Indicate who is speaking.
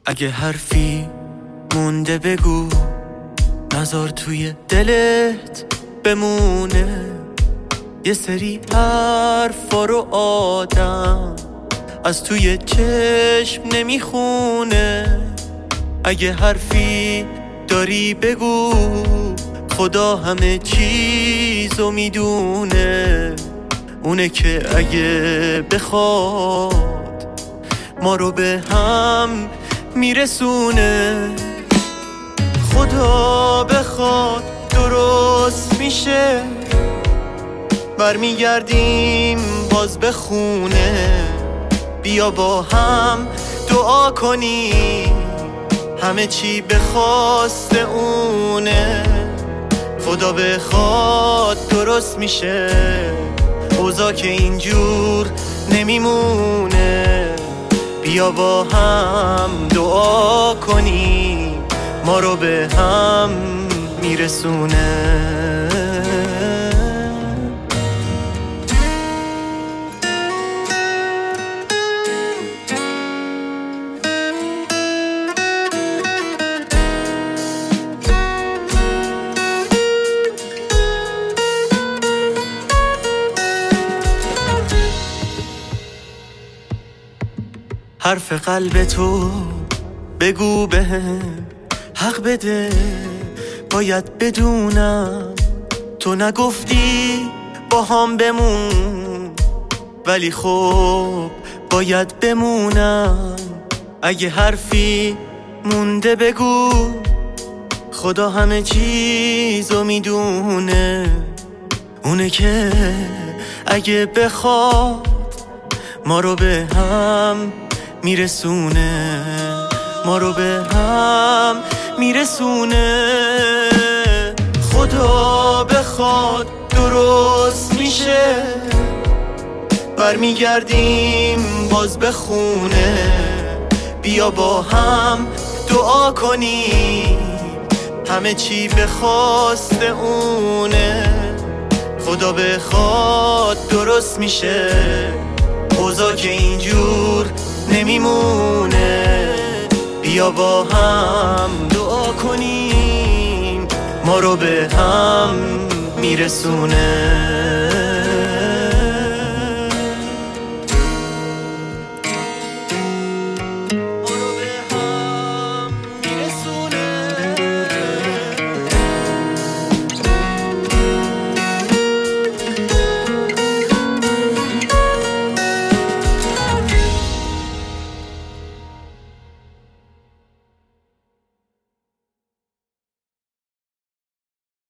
Speaker 1: اگه حرفی مونده بگو، نذار توی دلت بمونه. یه سری حرفا رو آدم از توی چشم نمیخونه. اگه حرفی داری بگو، خدا همه چیزو میدونه. اونه که اگه بخواد ما رو به هم میرسونه. خدا بخواد درست میشه، برمیگردیم باز به خونه. بیا با هم دعا کنیم، همه چی به خواست اونه. خدا بخواد درست میشه، اوضاع که اینجور نمیمونه. بیا با هم دعا کنیم، ما رو به هم میرسونه. حرف قلب تو بگو بهم، حق بده باید بدونم. تو نگفتی با هم بمون، ولی خب باید بمونم. اگه حرفی مونده بگو، خدا همه چیزو میدونه. اونه که اگه بخواد ما رو به هم میرسونه، ما رو به هم میرسونه. خدا بخواد درست میشه، برمیگردیم باز به خونه. بیا با هم دعا کنیم، همه چی به خواست اونه. خدا بخواد درست میشه، اوضاع که اینجور نمیمونه. بیا با هم دعا کنیم، ما رو به هم میرسونه.